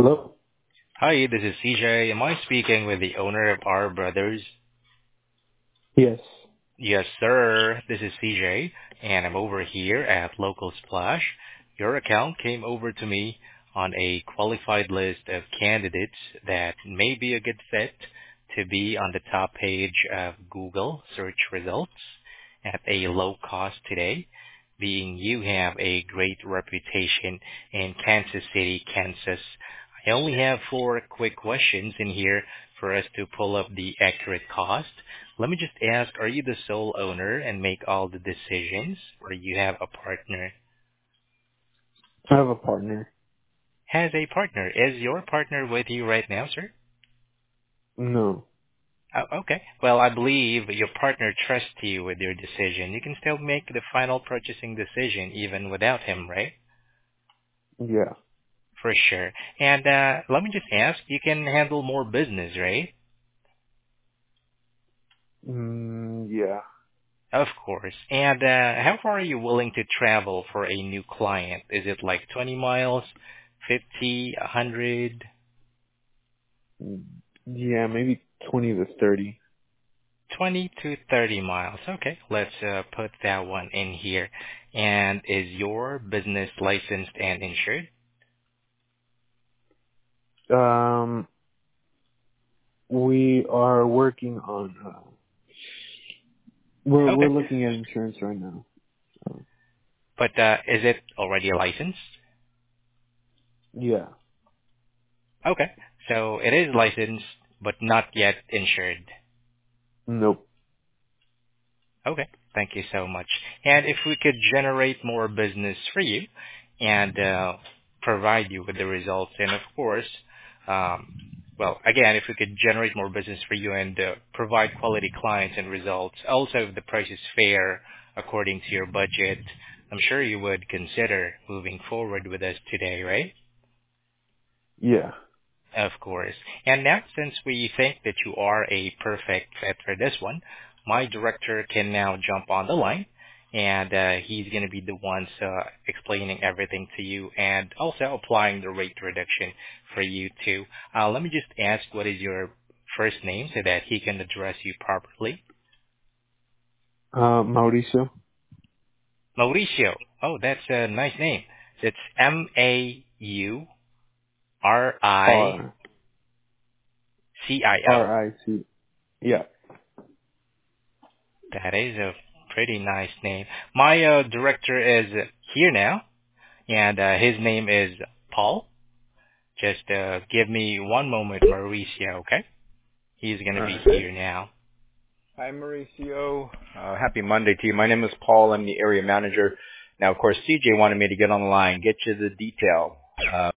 Hello? Hi, this is CJ. Am I speaking with the owner of our brothers? Yes. Yes, sir. This is CJ, and I'm over here at Local Splash. Your account came over to me on a qualified list of candidates that may be a good fit to be on the top page of Google search results at a low cost today, being you have a great reputation in Kansas City, Kansas. I only have four quick questions in here for us to pull up the accurate cost. Let me just ask, are you the sole owner and make all the decisions, or you have a partner? I have a partner. Has a partner. Is your partner with you right now, sir? No. Oh, okay. Well, I believe your partner trusts you with your decision. You can still make the final purchasing decision even without him, right? Yeah. For sure. And let me just ask, you can handle more business, right? Yeah. Of course. And how far are you willing to travel for a new client? Is it like 20 miles, 50, 100? Yeah, maybe 20 to 30. 20 to 30 miles. Okay, let's put that one in here. And is your business licensed and insured? Um, we are working on, we're Okay. looking at insurance right now. So, But is it already licensed? yeah. Okay. So it is licensed, but not yet insured. Nope. Okay. Thank you so much. And if we could generate more business for you and provide you with the results, and of course, um, well, again, if we could generate more business for you and provide quality clients and results, also if the price is fair according to your budget, I'm sure you would consider moving forward with us today, right? Yeah. Of course. And now, since we think that you are a perfect fit for this one, my director can now jump on the line, and he's going to be the ones explaining everything to you and also applying the rate reduction for you too. Let me just ask, what is your first name so that he can address you properly? Mauricio? Mauricio. Oh, that's a nice name. It's R. Mauricio. R-I-C. Yeah. That is a pretty nice name. My director is here now, and his name is Paul. Just give me one moment, Mauricio, okay? He's going to be Alright. here now. Hi, Mauricio. Happy Monday to you. My name is Paul. I'm the area manager. Now, of course, CJ wanted me to get on the line, get you the detail.